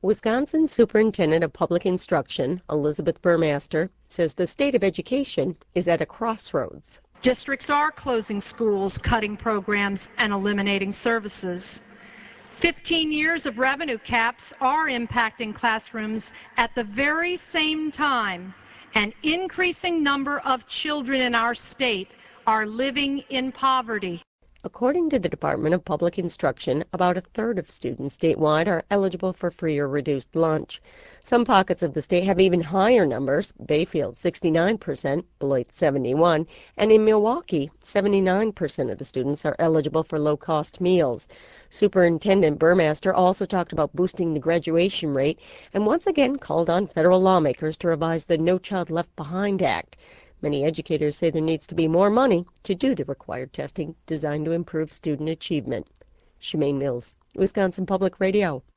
Wisconsin Superintendent of Public Instruction, Elizabeth Burmaster, says the state of education is at a crossroads. Districts are closing schools, cutting programs, and eliminating services. 15 years of revenue caps are impacting classrooms at the very same time an increasing number of children in our state are living in poverty. According to the Department of Public Instruction, about a third of students statewide are eligible for free or reduced lunch. Some pockets of the state have even higher numbers. Bayfield, 69%, Beloit, 71%, and in Milwaukee, 79% of the students are eligible for low-cost meals. Superintendent Burmaster also talked about boosting the graduation rate and once again called on federal lawmakers to revise the No Child Left Behind Act. Many educators say there needs to be more money to do the required testing designed to improve student achievement. Shemaine Mills, Wisconsin Public Radio.